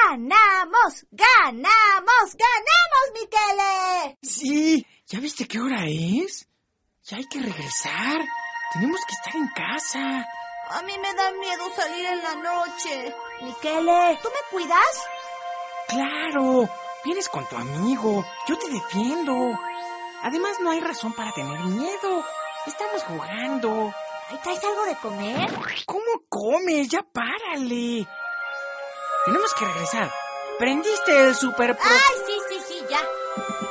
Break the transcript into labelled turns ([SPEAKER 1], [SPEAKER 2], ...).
[SPEAKER 1] ¡Ganamos! ¡Ganamos! ¡Ganamos, Michele!
[SPEAKER 2] Sí, ¿ya viste qué hora es? Ya hay que regresar. Tenemos que estar en casa.
[SPEAKER 1] A mí me da miedo salir en la noche. Michele, ¿tú me cuidas?
[SPEAKER 2] Claro, vienes con tu amigo. Yo te defiendo. Además, no hay razón para tener miedo. Estamos jugando.
[SPEAKER 1] ¿Ahí traes algo de comer?
[SPEAKER 2] ¿Cómo comes? Ya párale. Tenemos que regresar. ¿Prendiste el super...
[SPEAKER 1] ¡Ay, sí, ya!